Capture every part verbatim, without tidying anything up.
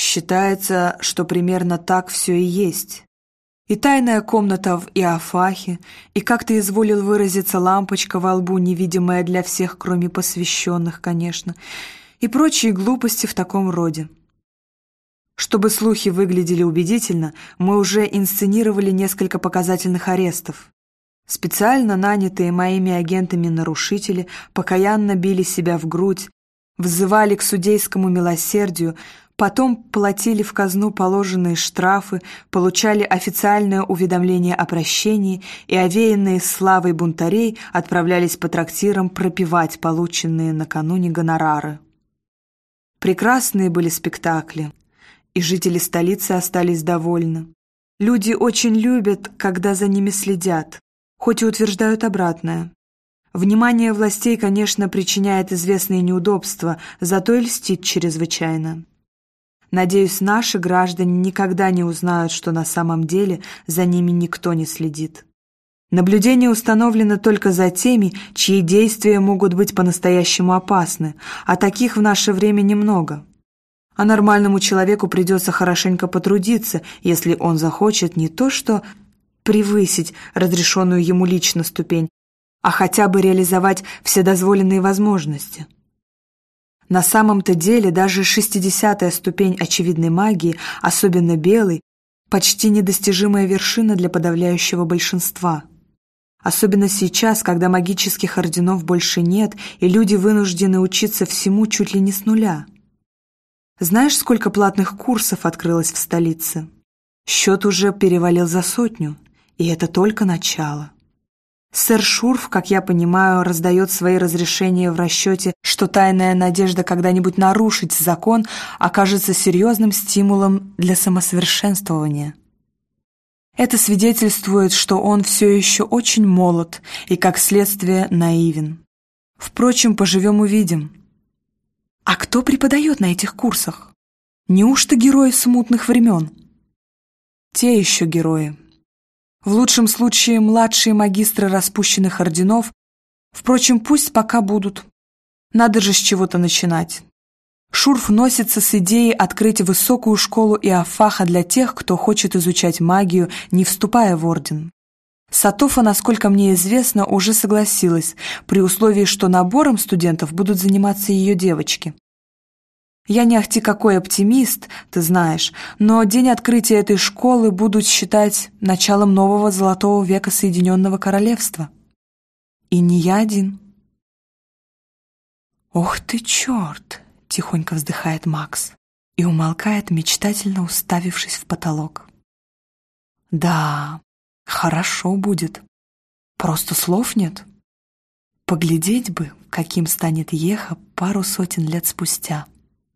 Считается, что примерно так все и есть. И тайная комната в Иофахе, и, как ты изволил выразиться, лампочка во лбу, невидимая для всех, кроме посвященных, конечно, и прочие глупости в таком роде. Чтобы слухи выглядели убедительно, мы уже инсценировали несколько показательных арестов. Специально нанятые моими агентами нарушители покаянно били себя в грудь, взывали к судейскому милосердию, потом платили в казну положенные штрафы, получали официальное уведомление о прощении и, овеянные славой бунтарей, отправлялись по трактирам пропивать полученные накануне гонорары. Прекрасные были спектакли, и жители столицы остались довольны. Люди очень любят, когда за ними следят, хоть и утверждают обратное. Внимание властей, конечно, причиняет известные неудобства, зато и льстит чрезвычайно. Надеюсь, наши граждане никогда не узнают, что на самом деле за ними никто не следит. Наблюдение установлено только за теми, чьи действия могут быть по-настоящему опасны, а таких в наше время немного. А нормальному человеку придется хорошенько потрудиться, если он захочет не то что превысить разрешенную ему лично ступень, а хотя бы реализовать вседозволенные возможности. На самом-то деле даже шестидесятая ступень очевидной магии, особенно белой, почти недостижимая вершина для подавляющего большинства. Особенно сейчас, когда магических орденов больше нет, и люди вынуждены учиться всему чуть ли не с нуля. Знаешь, сколько платных курсов открылось в столице? Счет уже перевалил за сотню, и это только начало. Сэр Шурф, как я понимаю, раздает свои разрешения в расчете, что тайная надежда когда-нибудь нарушить закон окажется серьезным стимулом для самосовершенствования. Это свидетельствует, что он все еще очень молод и, как следствие, наивен. Впрочем, поживем-увидим. А кто преподает на этих курсах? Неужто герои смутных времен? Те еще герои. В лучшем случае младшие магистры распущенных орденов, впрочем, пусть пока будут. Надо же с чего-то начинать. Шурф носится с идеей открыть высокую школу Иофаха для тех, кто хочет изучать магию, не вступая в орден. Сатофа, насколько мне известно, уже согласилась, при условии, что набором студентов будут заниматься ее девочки. Я не ахти какой оптимист, ты знаешь, но день открытия этой школы будут считать началом нового золотого века Соединенного Королевства. И не я один. «Ох ты, черт!» — тихонько вздыхает Макс и умолкает, мечтательно уставившись в потолок. «Да, хорошо будет. Просто слов нет. Поглядеть бы, каким станет Еха пару сотен лет спустя».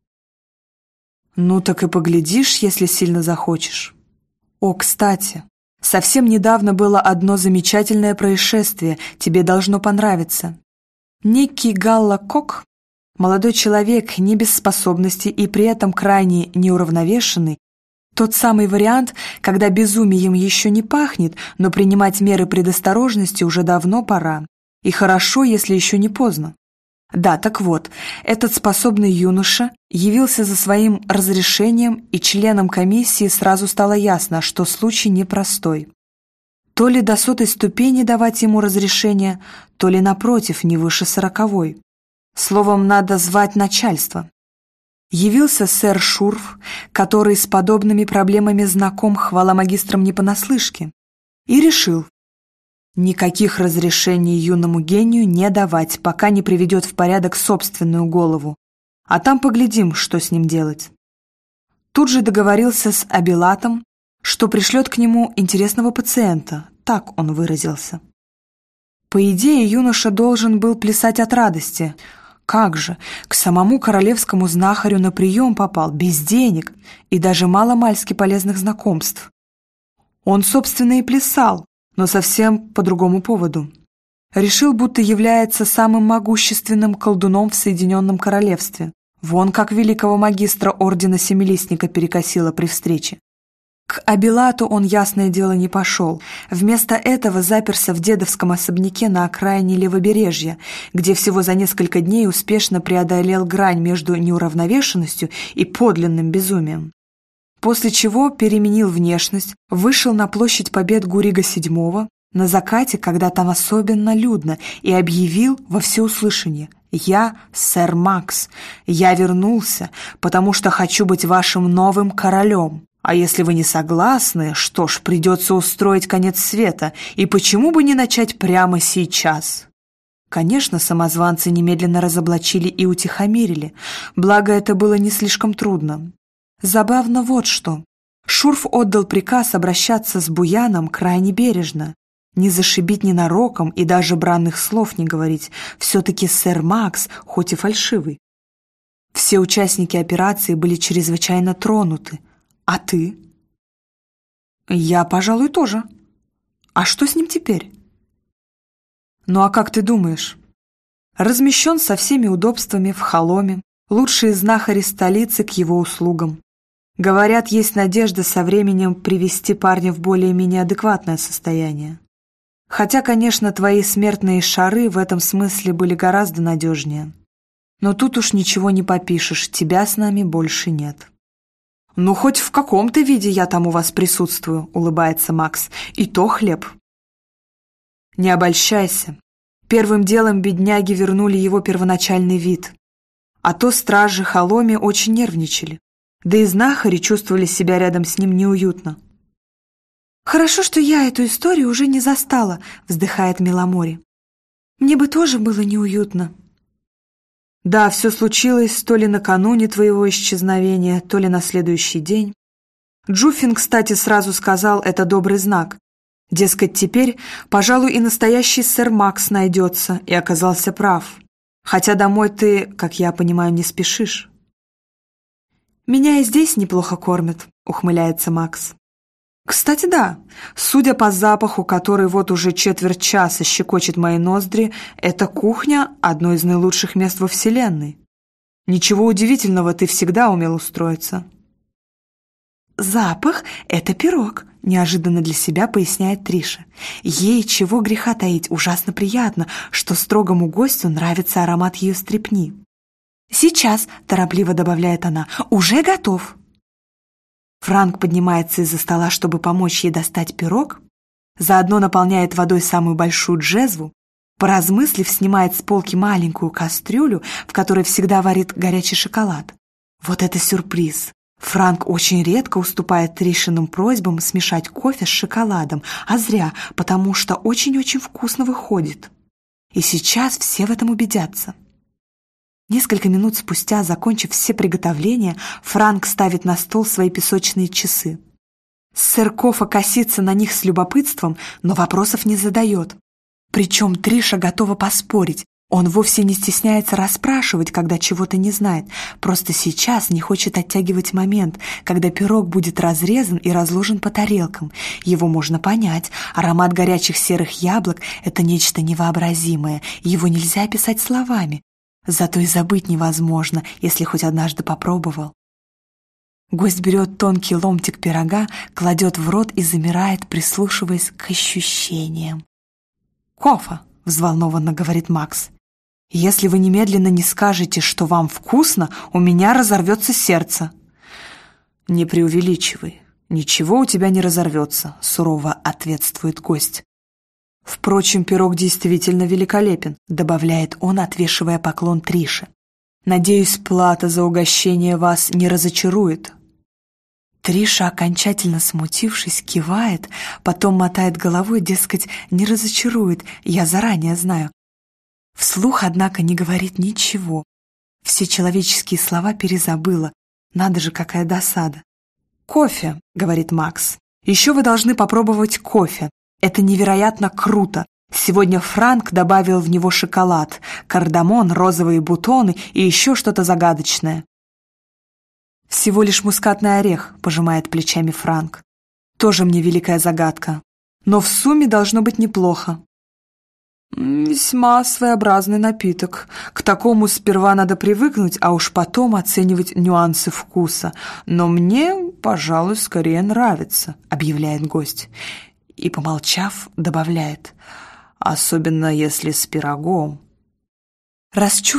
«Ну так и поглядишь, если сильно захочешь. О, кстати, совсем недавно было одно замечательное происшествие, тебе должно понравиться. Некий Галла Кок, молодой человек не без способностей и при этом крайне неуравновешенный, тот самый вариант, когда безумием еще не пахнет, но принимать меры предосторожности уже давно пора, и хорошо, если еще не поздно. Да, так вот, этот способный юноша явился за своим разрешением, и членам комиссии сразу стало ясно, что случай непростой. То ли до сотой ступени давать ему разрешение, то ли, напротив, не выше сороковой. Словом, надо звать начальство. Явился сэр Шурф, который с подобными проблемами знаком, хвала магистрам не понаслышке, и решил: никаких разрешений юному гению не давать, пока не приведет в порядок собственную голову, а там поглядим, что с ним делать. Тут же договорился с Абилатом, что пришлет к нему интересного пациента, так он выразился. По идее, юноша должен был плясать от радости. Как же, к самому королевскому знахарю на прием попал, без денег и даже мало-мальски полезных знакомств. Он, собственно, и плясал, но совсем по другому поводу. Решил, будто является самым могущественным колдуном в Соединенном Королевстве. Вон как великого магистра Ордена Семилистника перекосило при встрече. К Абилату он, ясное дело, не пошел. Вместо этого заперся в дедовском особняке на окраине Левобережья, где всего за несколько дней успешно преодолел грань между неуравновешенностью и подлинным безумием. после чего переменил внешность, вышел на площадь Побед Гурига седьмого на закате, когда там особенно людно, и объявил во всеуслышание: «Я сэр Макс, я вернулся, потому что хочу быть вашим новым королем. А если вы не согласны, что ж, придется устроить конец света, и почему бы не начать прямо сейчас?» Конечно, самозванцы немедленно разоблачили и утихомирили, благо это было не слишком трудно. Забавно вот что. Шурф отдал приказ обращаться с Буяном крайне бережно, не зашибить ненароком и даже бранных слов не говорить, все-таки сэр Макс, хоть и фальшивый. Все участники операции были чрезвычайно тронуты. А ты? Я, пожалуй, тоже. А что с ним теперь? Ну а как ты думаешь? Размещен со всеми удобствами в холоме, лучшие знахари столицы к его услугам. Говорят, есть надежда со временем привести парня в более-менее адекватное состояние. Хотя, конечно, твои смертные шары в этом смысле были гораздо надежнее. Но тут уж ничего не попишешь, тебя с нами больше нет. «Ну, хоть в каком-то виде я там у вас присутствую», — улыбается Макс, — «и то хлеб». Не обольщайся. Первым делом бедняги вернули его первоначальный вид. А то стражи Холоми очень нервничали. Да и знахари чувствовали себя рядом с ним неуютно. «Хорошо, что я эту историю уже не застала», — вздыхает Миломори. «Мне бы тоже было неуютно». «Да, все случилось то ли накануне твоего исчезновения, то ли на следующий день. Джуффин, кстати, сразу сказал, это добрый знак. Дескать, теперь, пожалуй, и настоящий сэр Макс найдется, и оказался прав. Хотя домой ты, как я понимаю, не спешишь». «Меня и здесь неплохо кормят», — ухмыляется Макс. «Кстати, да, судя по запаху, который вот уже четверть часа щекочет мои ноздри, эта кухня — одно из наилучших мест во Вселенной. Ничего удивительного, ты всегда умел устроиться». «Запах — это пирог», — неожиданно для себя поясняет Триша. Ей, чего греха таить, ужасно приятно, что строгому гостю нравится аромат ее стрепни. «Сейчас», — торопливо добавляет она, — «уже готов». Франк поднимается из-за стола, чтобы помочь ей достать пирог, заодно наполняет водой самую большую джезву, поразмыслив, снимает с полки маленькую кастрюлю, в которой всегда варит горячий шоколад. Вот это сюрприз! Франк очень редко уступает Тришиным просьбам смешать кофе с шоколадом, а зря, потому что очень-очень вкусно выходит. И сейчас все в этом убедятся. Несколько минут спустя, закончив все приготовления, Франк ставит на стол свои песочные часы. Сэр Кофа косится на них с любопытством, но вопросов не задает. Причем Триша готова поспорить. Он вовсе не стесняется расспрашивать, когда чего-то не знает. Просто сейчас не хочет оттягивать момент, когда пирог будет разрезан и разложен по тарелкам. Его можно понять. Аромат горячих серых яблок — это нечто невообразимое. Его нельзя описать словами. Зато и забыть невозможно, если хоть однажды попробовал. Гость берет тонкий ломтик пирога, кладет в рот и замирает, прислушиваясь к ощущениям. «Кофа», — взволнованно говорит Макс, — «если вы немедленно не скажете, что вам вкусно, у меня разорвется сердце». «Не преувеличивай, ничего у тебя не разорвется», — сурово ответствует гость. «Впрочем, пирог действительно великолепен», — добавляет он, отвешивая поклон Трише. «Надеюсь, плата за угощение вас не разочарует». Триша, окончательно смутившись, кивает, потом мотает головой, дескать, не разочарует, я заранее знаю. Вслух, однако, не говорит ничего. Все человеческие слова перезабыла. Надо же, какая досада. «Кофе», — говорит Макс. «Еще вы должны попробовать кофе. Это невероятно круто. Сегодня Франк добавил в него шоколад, кардамон, розовые бутоны и еще что-то загадочное». «Всего лишь мускатный орех», — пожимает плечами Франк. «Тоже мне великая загадка. Но в сумме должно быть неплохо». «Весьма своеобразный напиток. К такому сперва надо привыкнуть, а уж потом оценивать нюансы вкуса. Но мне, пожалуй, скорее нравится», — объявляет гость. И, помолчав, добавляет: «особенно если с пирогом».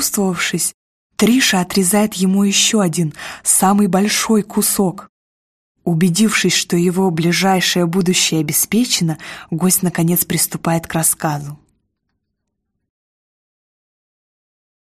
Расчувствовавшись, Триша отрезает ему еще один, самый большой кусок. Убедившись, что его ближайшее будущее обеспечено, гость наконец приступает к рассказу.